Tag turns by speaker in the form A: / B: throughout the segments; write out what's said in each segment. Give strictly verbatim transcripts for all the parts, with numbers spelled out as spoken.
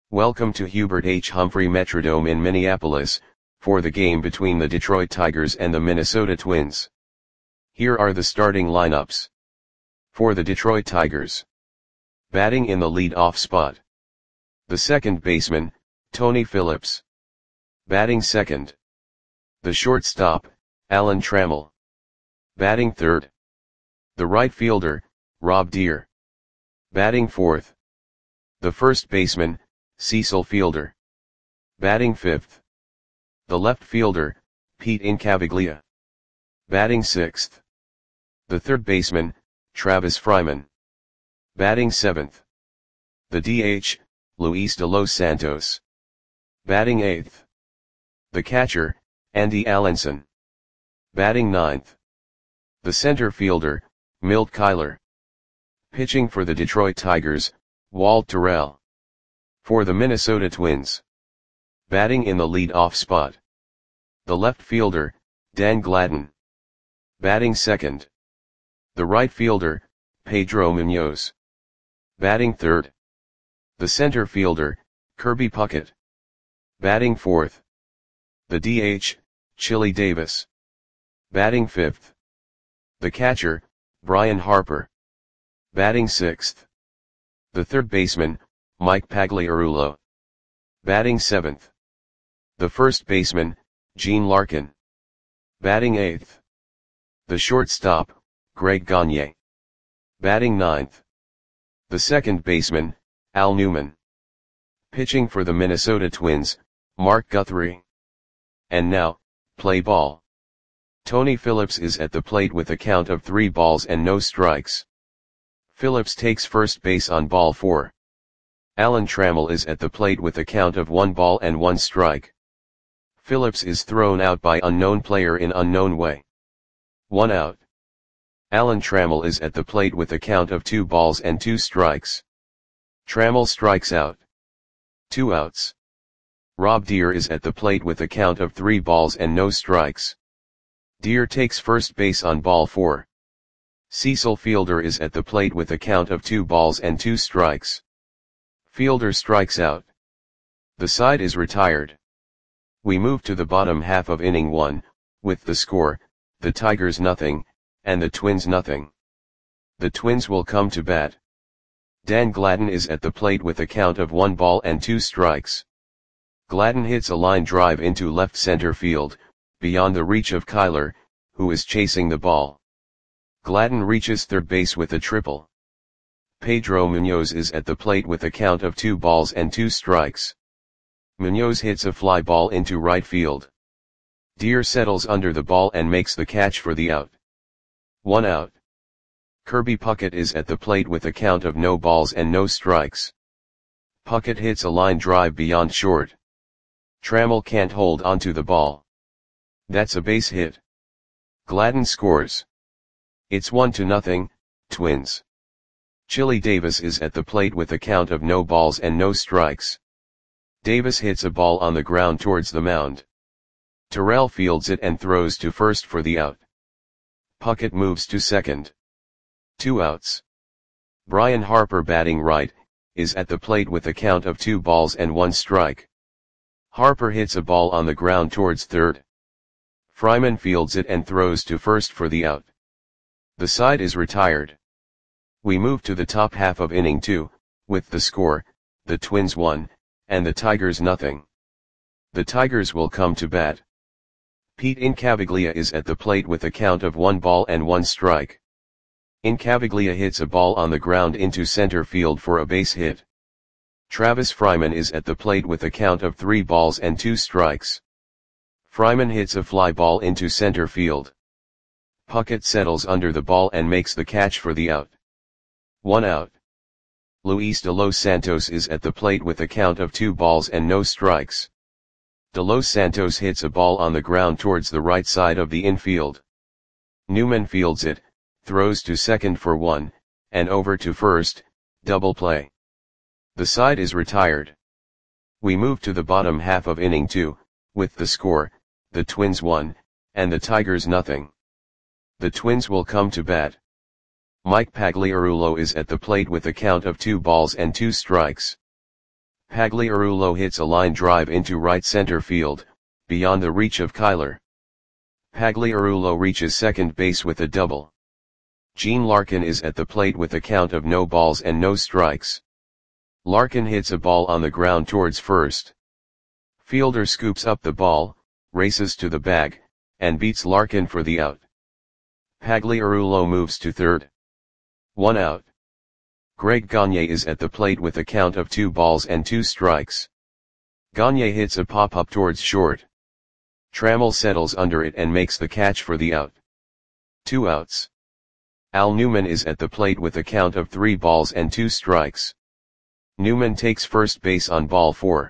A: Welcome to Hubert H. Humphrey Metrodome in Minneapolis, for the game between the Detroit Tigers and the Minnesota Twins. Here are the starting lineups. For the Detroit Tigers. Batting in the lead-off spot. The second baseman, Tony Phillips. Batting second. The shortstop, Alan Trammell. Batting third. The right fielder, Rob Deer. Batting fourth. The first baseman, Cecil Fielder. Batting fifth. The left fielder, Pete Incaviglia. Batting sixth. The third baseman, Travis Fryman. Batting seventh. The D H, Luis de los Santos. Batting eighth. The catcher, Andy Allenson. Batting ninth. The center fielder, Milt Kyler. Pitching for the Detroit Tigers, Walt Terrell. For the Minnesota Twins. Batting in the lead-off spot. The left fielder, Dan Gladden. Batting second. The right fielder, Pedro Munoz. Batting third. The center fielder, Kirby Puckett. Batting fourth. The D H, Chili Davis. Batting fifth. The catcher, Brian Harper. Batting sixth. The third baseman, Mike Pagliarulo. Batting seventh. The first baseman, Gene Larkin. Batting eighth. The shortstop, Greg Gagne. Batting ninth. The second baseman, Al Newman. Pitching for the Minnesota Twins, Mark Guthrie. And now, play ball. Tony Phillips is at the plate with a count of three balls and no strikes. Phillips takes first base on ball four. Alan Trammell is at the plate with a count of one ball and one strike. Phillips is thrown out by unknown player in unknown way. One out. Alan Trammell is at the plate with a count of two balls and two strikes. Trammell strikes out. Two outs. Rob Deer is at the plate with a count of three balls and no strikes. Deer takes first base on ball four. Cecil Fielder is at the plate with a count of two balls and two strikes. Fielder strikes out. The side is retired. We move to the bottom half of inning one, with the score, the Tigers nothing, and the Twins nothing. The Twins will come to bat. Dan Gladden is at the plate with a count of one ball and two strikes. Gladden hits a line drive into left center field, beyond the reach of Kyler, who is chasing the ball. Gladden reaches third base with a triple. Pedro Munoz is at the plate with a count of two balls and two strikes. Munoz hits a fly ball into right field. Deer settles under the ball and makes the catch for the out. One out. Kirby Puckett is at the plate with a count of no balls and no strikes. Puckett hits a line drive beyond short. Trammell can't hold onto the ball. That's a base hit. Gladden scores. It's one to nothing, Twins. Chili Davis is at the plate with a count of no balls and no strikes. Davis hits a ball on the ground towards the mound. Terrell fields it and throws to first for the out. Puckett moves to second. Two outs. Brian Harper, batting right, is at the plate with a count of two balls and one strike. Harper hits a ball on the ground towards third. Fryman fields it and throws to first for the out. The side is retired. We move to the top half of inning two, with the score, the Twins one, and the Tigers nothing. The Tigers will come to bat. Pete Incaviglia is at the plate with a count of one ball and one strike. Incaviglia hits a ball on the ground into center field for a base hit. Travis Fryman is at the plate with a count of three balls and two strikes. Fryman hits a fly ball into center field. Puckett settles under the ball and makes the catch for the out. One out. Luis de los Santos is at the plate with a count of two balls and no strikes. De los Santos hits a ball on the ground towards the right side of the infield. Newman fields it, throws to second for one, and over to first, double play. The side is retired. We move to the bottom half of inning two, with the score, the Twins one, and the Tigers nothing. The Twins will come to bat. Mike Pagliarulo is at the plate with a count of two balls and two strikes. Pagliarulo hits a line drive into right center field, beyond the reach of Kyler. Pagliarulo reaches second base with a double. Gene Larkin is at the plate with a count of no balls and no strikes. Larkin hits a ball on the ground towards first. Fielder scoops up the ball, races to the bag, and beats Larkin for the out. Pagliarulo moves to third. One out. Greg Gagne is at the plate with a count of two balls and two strikes. Gagne hits a pop-up towards short. Trammell settles under it and makes the catch for the out. Two outs. Al Newman is at the plate with a count of three balls and two strikes. Newman takes first base on ball four.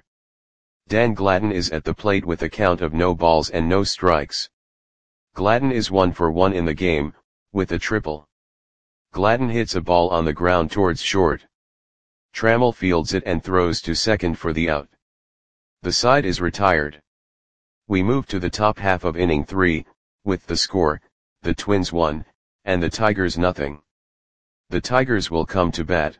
A: Dan Gladden is at the plate with a count of no balls and no strikes. Gladden is one for one in the game, with a triple. Gladden hits a ball on the ground towards short. Trammell fields it and throws to second for the out. The side is retired. We move to the top half of inning three, with the score, the Twins one, and the Tigers nothing. The Tigers will come to bat.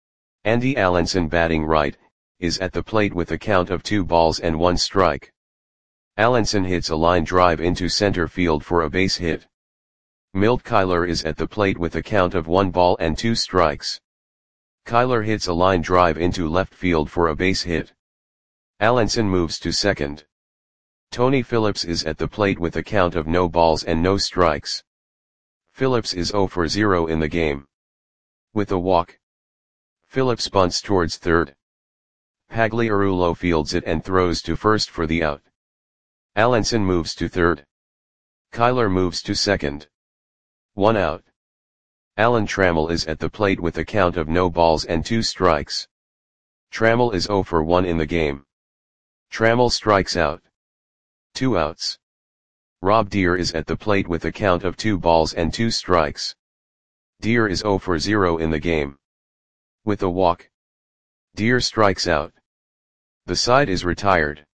A: Andy Allenson, batting right, is at the plate with a count of two balls and one strike. Allenson hits a line drive into center field for a base hit. Milt Kyler is at the plate with a count of one ball and two strikes. Kyler hits a line drive into left field for a base hit. Allenson moves to second. Tony Phillips is at the plate with a count of no balls and no strikes. Phillips is zero for zero in the game. With a walk, Phillips bunts towards third. Pagliarulo fields it and throws to first for the out. Allenson moves to third. Kyler moves to second. One out. Alan Trammell is at the plate with a count of no balls and two strikes. Trammell is zero for one in the game. Trammell strikes out. Two outs. Rob Deer is at the plate with a count of two balls and two strikes. Deer is zero for zero in the game. With a walk, Deer strikes out. The side is retired.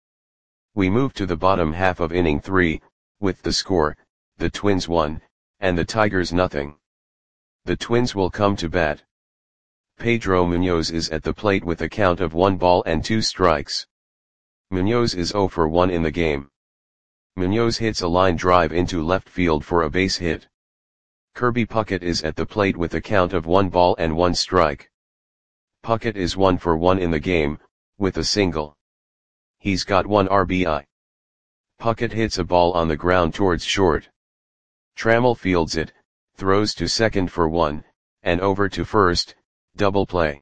A: We move to the bottom half of inning three, with the score, the Twins one, and the Tigers nothing. The Twins will come to bat. Pedro Munoz is at the plate with a count of one ball and two strikes. Munoz is zero for one in the game. Munoz hits a line drive into left field for a base hit. Kirby Puckett is at the plate with a count of one ball and one strike. Puckett is one for one in the game, with a single. He's got one R B I. Puckett hits a ball on the ground towards short. Trammell fields it, throws to second for one, and over to first, double play.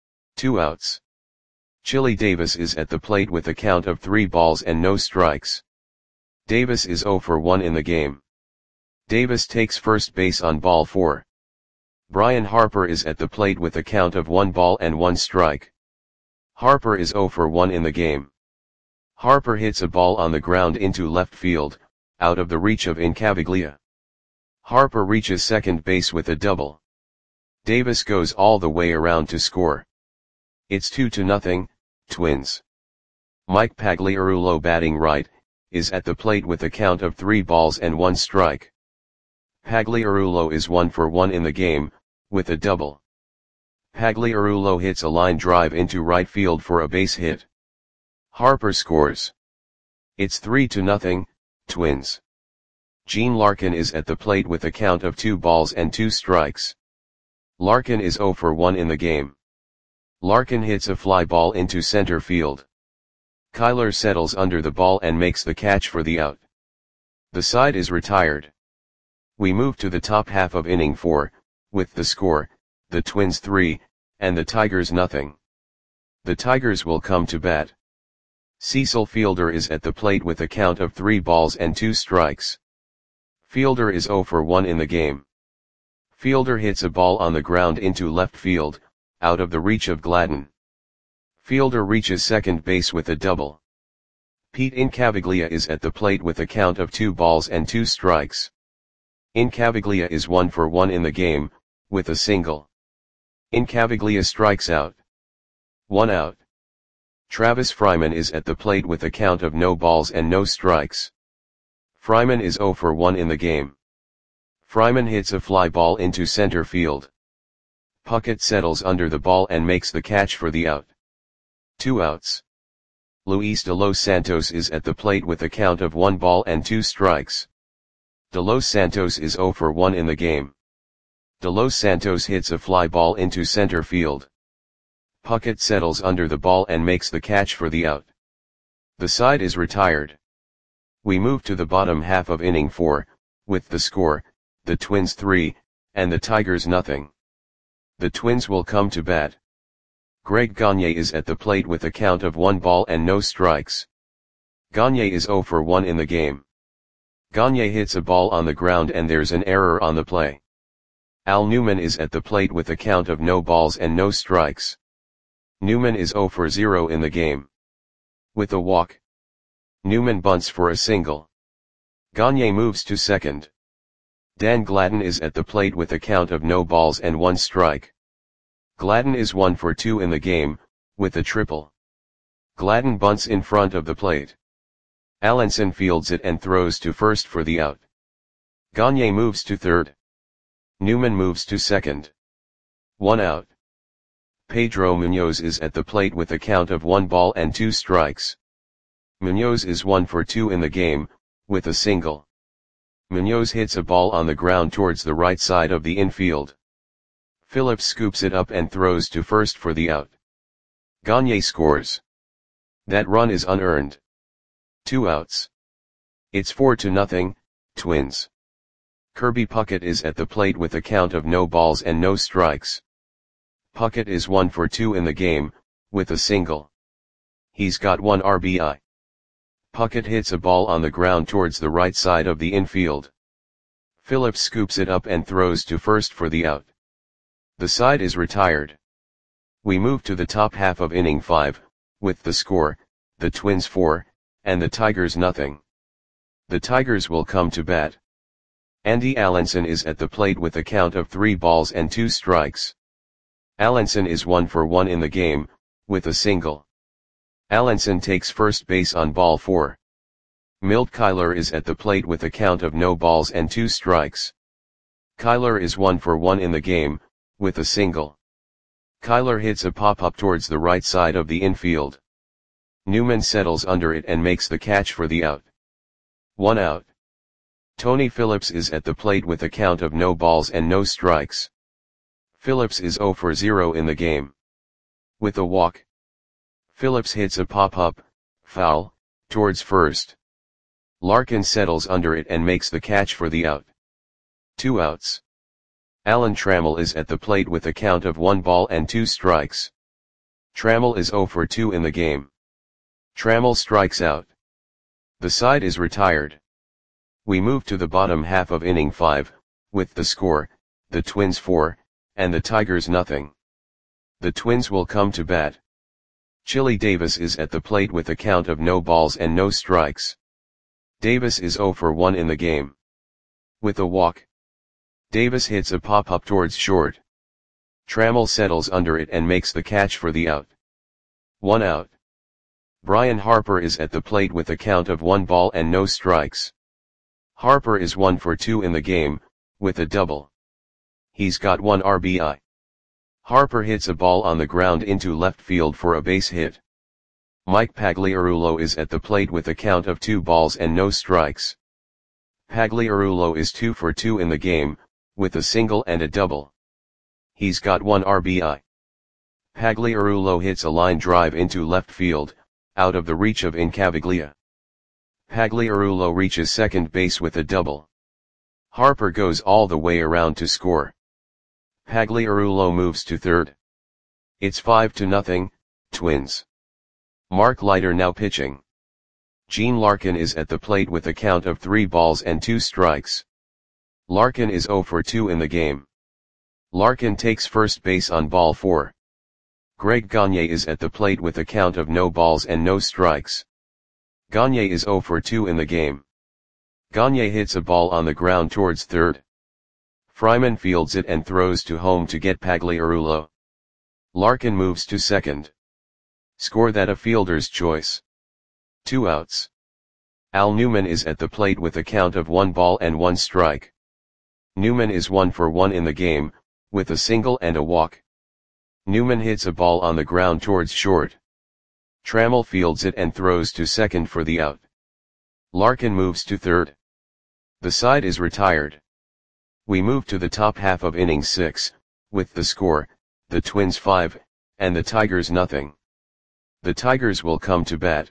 A: Two outs. Chili Davis is at the plate with a count of three balls and no strikes. Davis is zero for one in the game. Davis takes first base on ball four. Brian Harper is at the plate with a count of one ball and one strike. Harper is zero for one in the game. Harper hits a ball on the ground into left field, out of the reach of Incaviglia. Harper reaches second base with a double. Davis goes all the way around to score. It's two to nothing, Twins. Mike Pagliarulo, batting right, is at the plate with a count of three balls and one strike. Pagliarulo is one for one in the game, with a double. Pagliarulo hits a line drive into right field for a base hit. Harper scores. It's three to nothing, Twins. Gene Larkin is at the plate with a count of two balls and two strikes. Larkin is zero for one in the game. Larkin hits a fly ball into center field. Kyler settles under the ball and makes the catch for the out. The side is retired. We move to the top half of inning four, with the score, the Twins three, and the Tigers nothing. The Tigers will come to bat. Cecil Fielder is at the plate with a count of three balls and two strikes. Fielder is zero for one in the game. Fielder hits a ball on the ground into left field, out of the reach of Gladden. Fielder reaches second base with a double. Pete Incaviglia is at the plate with a count of two balls and two strikes. Incaviglia is one for one in the game, with a single. Incaviglia strikes out. One out. Travis Fryman is at the plate with a count of no balls and no strikes. Fryman is zero for one in the game. Fryman hits a fly ball into center field. Puckett settles under the ball and makes the catch for the out. Two outs. Luis de los Santos is at the plate with a count of one ball and two strikes. De los Santos is zero for one in the game. De los Santos hits a fly ball into center field. Puckett settles under the ball and makes the catch for the out. The side is retired. We move to the bottom half of inning four, with the score, the Twins three, and the Tigers nothing. The Twins will come to bat. Greg Gagne is at the plate with a count of one ball and no strikes. Gagne is zero for one in the game. Gagne hits a ball on the ground and there's an error on the play. Al Newman is at the plate with a count of no balls and no strikes. Newman is zero for zero in the game. With a walk, Newman bunts for a single. Gagne moves to second. Dan Gladden is at the plate with a count of no balls and one strike. Gladden is one for two in the game, with a triple. Gladden bunts in front of the plate. Allenson fields it and throws to first for the out. Gagne moves to third. Newman moves to second. One out. Pedro Munoz is at the plate with a count of one ball and two strikes. Munoz is one for two in the game, with a single. Munoz hits a ball on the ground towards the right side of the infield. Phillips scoops it up and throws to first for the out. Gagne scores. That run is unearned. Two outs. It's four to nothing, Twins. Kirby Puckett is at the plate with a count of no balls and no strikes. Puckett is one for two in the game, with a single. He's got one R B I. Puckett hits a ball on the ground towards the right side of the infield. Phillips scoops it up and throws to first for the out. The side is retired. We move to the top half of inning five, with the score, the Twins four, and the Tigers nothing. The Tigers will come to bat. Andy Allenson is at the plate with a count of three balls and two strikes. Allenson is one for one in the game, with a single. Allenson takes first base on ball four. Milt Kyler is at the plate with a count of no balls and two strikes. Kyler is one for one in the game, with a single. Kyler hits a pop-up towards the right side of the infield. Newman settles under it and makes the catch for the out. One out. Tony Phillips is at the plate with a count of no balls and no strikes. Phillips is zero for zero in the game. With a walk, Phillips hits a pop-up, foul, towards first. Larkin settles under it and makes the catch for the out. Two outs. Alan Trammell is at the plate with a count of one ball and two strikes. Trammell is zero for two in the game. Trammell strikes out. The side is retired. We move to the bottom half of inning five, with the score, the Twins four, and the Tigers nothing. The Twins will come to bat. Chili Davis is at the plate with a count of no balls and no strikes. Davis is zero for one in the game. With a walk, Davis hits a pop-up towards short. Trammell settles under it and makes the catch for the out. One out. Brian Harper is at the plate with a count of one ball and no strikes. Harper is one for two in the game, with a double. He's got one R B I. Harper hits a ball on the ground into left field for a base hit. Mike Pagliarulo is at the plate with a count of two balls and no strikes. Pagliarulo is two for two in the game, with a single and a double. He's got one R B I. Pagliarulo hits a line drive into left field, out of the reach of Incaviglia. Pagliarulo reaches second base with a double. Harper goes all the way around to score. Pagliarulo moves to third. It's five to nothing, Twins. Mark Leiter now pitching. Gene Larkin is at the plate with a count of three balls and two strikes. Larkin is zero for two in the game. Larkin takes first base on ball four. Greg Gagne is at the plate with a count of no balls and no strikes. Gagne is zero for two in the game. Gagne hits a ball on the ground towards third. Fryman fields it and throws to home to get Pagliarulo. Larkin moves to second. Score that a fielder's choice. Two outs. Al Newman is at the plate with a count of one ball and one strike. Newman is one for one in the game, with a single and a walk. Newman hits a ball on the ground towards short. Trammell fields it and throws to second for the out. Larkin moves to third. The side is retired. We move to the top half of inning six, with the score, the Twins five, and the Tigers nothing. The Tigers will come to bat.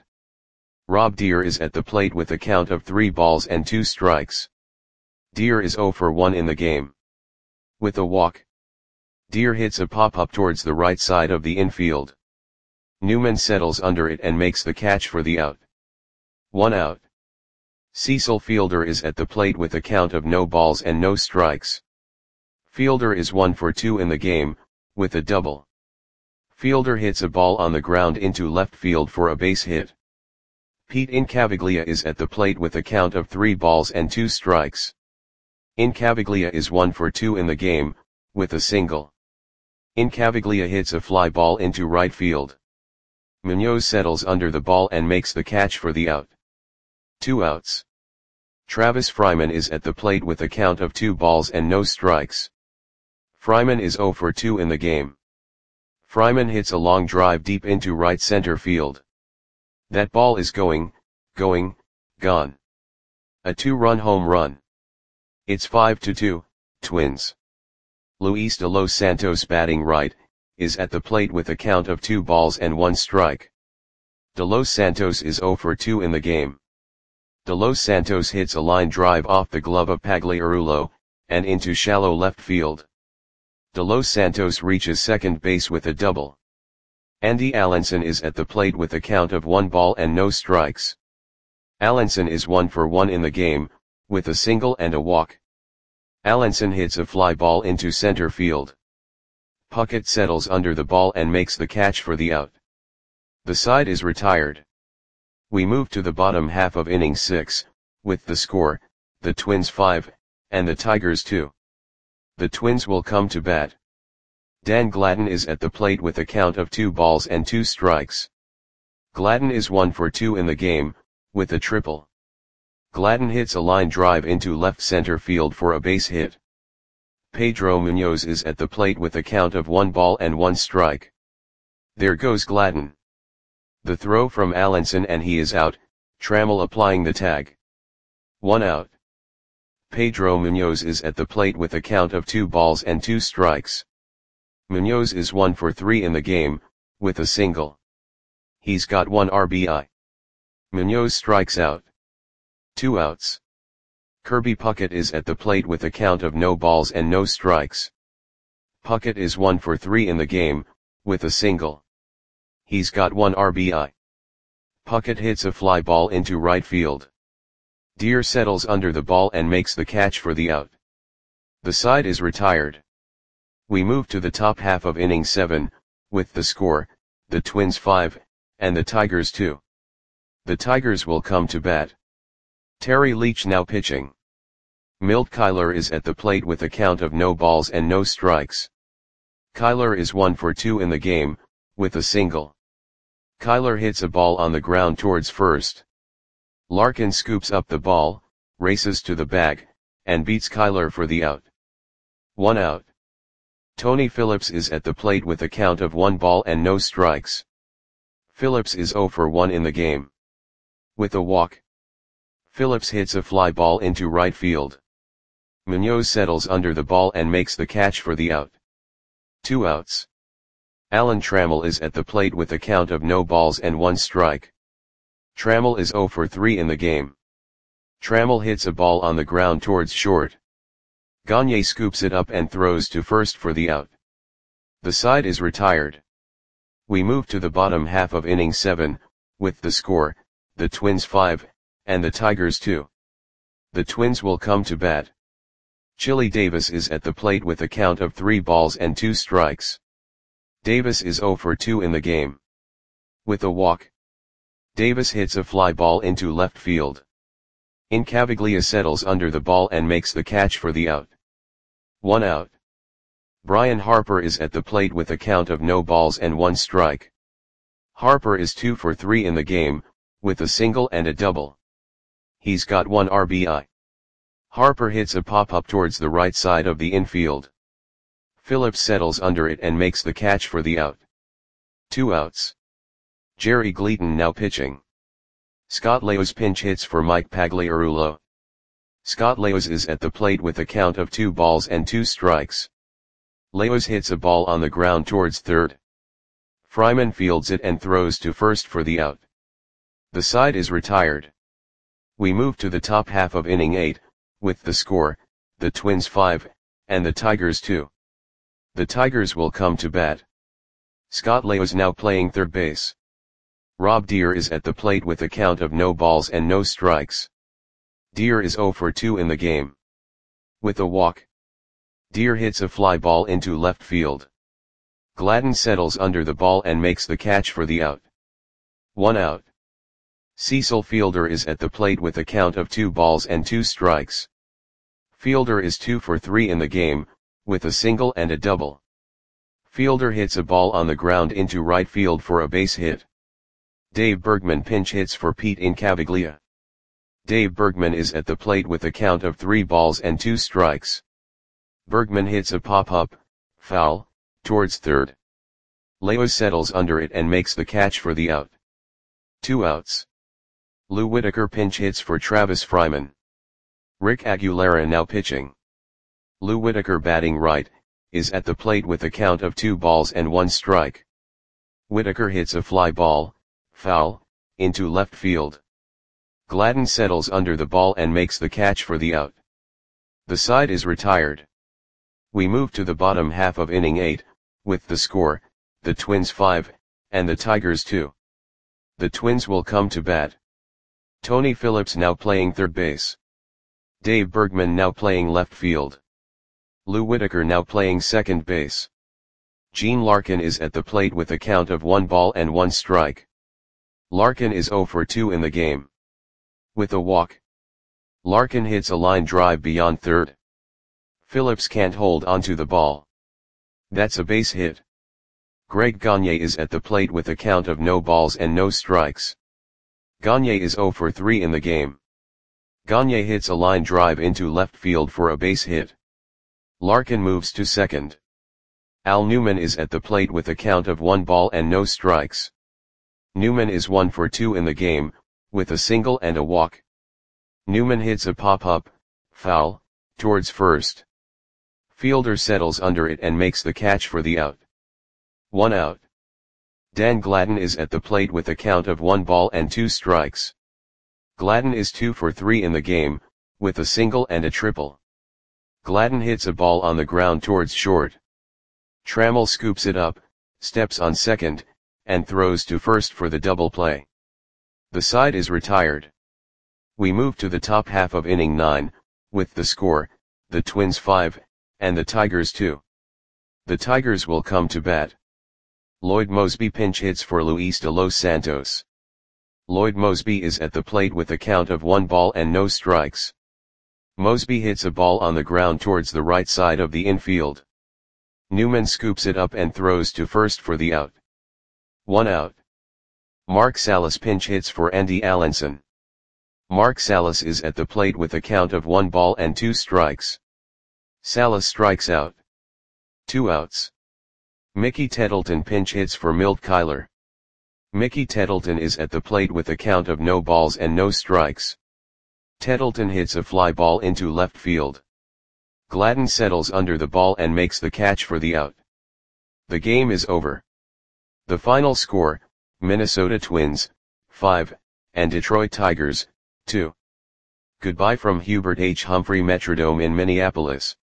A: Rob Deer is at the plate with a count of three balls and two strikes. Deer is oh for one in the game. With a walk, Deer hits a pop-up towards the right side of the infield. Newman settles under it and makes the catch for the out. One out. Cecil Fielder is at the plate with a count of no balls and no strikes. Fielder is one for two in the game, with a double. Fielder hits a ball on the ground into left field for a base hit. Pete Incaviglia is at the plate with a count of three balls and two strikes. Incaviglia is one for two in the game, with a single. Incaviglia hits a fly ball into right field. Munoz settles under the ball and makes the catch for the out. Two outs. Travis Fryman is at the plate with a count of two balls and no strikes. Fryman is oh for two in the game. Fryman hits a long drive deep into right center field. That ball is going, going, gone. A two-run home run. It's five to two, Twins. Luis de Los Santos, batting right, is at the plate with a count of two balls and one strike. De Los Santos is oh for two in the game. De Los Santos hits a line drive off the glove of Pagliarulo, and into shallow left field. De Los Santos reaches second base with a double. Andy Allenson is at the plate with a count of one ball and no strikes. Allenson is one for one in the game, with a single and a walk. Allenson hits a fly ball into center field. Puckett settles under the ball and makes the catch for the out. The side is retired. We move to the bottom half of inning six, with the score, the Twins five, and the Tigers two. The Twins will come to bat. Dan Gladden is at the plate with a count of two balls and two strikes. Gladden is one for two in the game, with a triple. Gladden hits a line drive into left center field for a base hit. Pedro Munoz is at the plate with a count of one ball and one strike. There goes Gladden. The throw from Allenson and he is out, Trammell applying the tag. One out. Pedro Munoz is at the plate with a count of two balls and two strikes. Munoz is one for three in the game, with a single. He's got one R B I. Munoz strikes out. Two outs. Kirby Puckett is at the plate with a count of no balls and no strikes. Puckett is one for three in the game, with a single. He's got one R B I. Puckett hits a fly ball into right field. Deer settles under the ball and makes the catch for the out. The side is retired. We move to the top half of inning seven, with the score, the Twins five, and the Tigers two. The Tigers will come to bat. Terry Leach now pitching. Milt Kyler is at the plate with a count of no balls and no strikes. Kyler is one for two in the game, with a single. Kyler hits a ball on the ground towards first. Larkin scoops up the ball, races to the bag, and beats Kyler for the out. One out. Tony Phillips is at the plate with a count of one ball and no strikes. Phillips is oh for one in the game. With a walk, Phillips hits a fly ball into right field. Munoz settles under the ball and makes the catch for the out. Two outs. Alan Trammell is at the plate with a count of no balls and one strike. Trammell is oh for three in the game. Trammell hits a ball on the ground towards short. Gagne scoops it up and throws to first for the out. The side is retired. We move to the bottom half of inning seven, with the score, the Twins five, and the Tigers two. The Twins will come to bat. Chili Davis is at the plate with a count of three balls and two strikes. Davis is oh for two in the game. With a walk, Davis hits a fly ball into left field. Incaviglia settles under the ball and makes the catch for the out. One out. Brian Harper is at the plate with a count of no balls and one strike. Harper is two for three in the game, with a single and a double. He's got one R B I. Harper hits a pop-up towards the right side of the infield. Phillips settles under it and makes the catch for the out. Two outs. Jerry Gleaton now pitching. Scott Leos pinch hits for Mike Pagliarulo. Scott Leos is at the plate with a count of two balls and two strikes. Leos hits a ball on the ground towards third. Fryman fields it and throws to first for the out. The side is retired. We move to the top half of inning eight, with the score, the Twins five, and the Tigers two. The Tigers will come to bat. Scott Leos now playing third base. Rob Deer is at the plate with a count of no balls and no strikes. Deer is oh for two in the game. With a walk, Deer hits a fly ball into left field. Gladden settles under the ball and makes the catch for the out. One out. Cecil Fielder is at the plate with a count of two balls and two strikes. Fielder is two for three in the game, with a single and a double. Fielder hits a ball on the ground into right field for a base hit. Dave Bergman pinch hits for Pete Incaviglia. Dave Bergman is at the plate with a count of three balls and two strikes. Bergman hits a pop-up, foul, towards third. Leos settles under it and makes the catch for the out. Two outs. Lou Whitaker pinch hits for Travis Fryman. Rick Aguilera now pitching. Lou Whitaker batting right, is at the plate with a count of two balls and one strike. Whitaker hits a fly ball, foul, into left field. Gladden settles under the ball and makes the catch for the out. The side is retired. We move to the bottom half of inning eight, with the score, the Twins five, and the Tigers two. The Twins will come to bat. Tony Phillips now playing third base. Dave Bergman now playing left field. Lou Whitaker now playing second base. Gene Larkin is at the plate with a count of one ball and one strike. Larkin is oh for two in the game. With a walk, Larkin hits a line drive beyond third. Phillips can't hold onto the ball. That's a base hit. Greg Gagne is at the plate with a count of no balls and no strikes. Gagne is oh for three in the game. Gagne hits a line drive into left field for a base hit. Larkin moves to second. Al Newman is at the plate with a count of one ball and no strikes. Newman is one for two in the game, with a single and a walk. Newman hits a pop-up, foul, towards first. Fielder settles under it and makes the catch for the out. One out. Dan Gladden is at the plate with a count of one ball and two strikes. Gladden is two for three in the game, with a single and a triple. Gladden hits a ball on the ground towards short. Trammell scoops it up, steps on second, and throws to first for the double play. The side is retired. We move to the top half of inning nine, with the score, the Twins five, and the Tigers two. The Tigers will come to bat. Lloyd Mosby pinch hits for Luis de los Santos. Lloyd Mosby is at the plate with a count of one ball and no strikes. Mosby hits a ball on the ground towards the right side of the infield. Newman scoops it up and throws to first for the out. One out. Mark Salas pinch hits for Andy Allenson. Mark Salas is at the plate with a count of one ball and two strikes. Salas strikes out. Two outs. Mickey Tettleton pinch hits for Milt Kyler. Mickey Tettleton is at the plate with a count of no balls and no strikes. Tettleton hits a fly ball into left field. Gladden settles under the ball and makes the catch for the out. The game is over. The final score, Minnesota Twins, five, and Detroit Tigers, two. Goodbye from Hubert H. Humphrey Metrodome in Minneapolis.